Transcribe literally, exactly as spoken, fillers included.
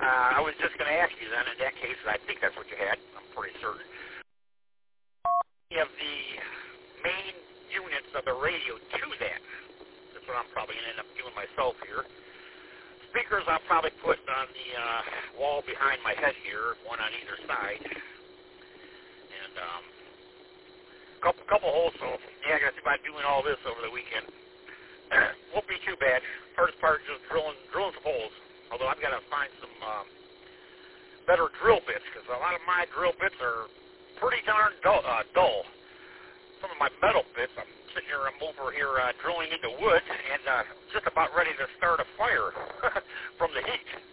Uh, I was just going to ask you then, in that case, I think that's what you had. I'm pretty certain. You have the main units of the radio to that. That's what I'm probably going to end up doing myself here. Speakers I'll probably put on the uh, wall behind my head here, one on either side. And um, a couple, couple holes, so yeah, I got to see about doing all this over the weekend. Won't be too bad. First part is just drilling, drilling some holes. Although I've got to find some um, better drill bits, because a lot of my drill bits are pretty darn dull. Uh, dull. Some of my metal bits, I'm sitting here, I'm over here uh, drilling into wood, and uh, just about ready to start a fire from the heat.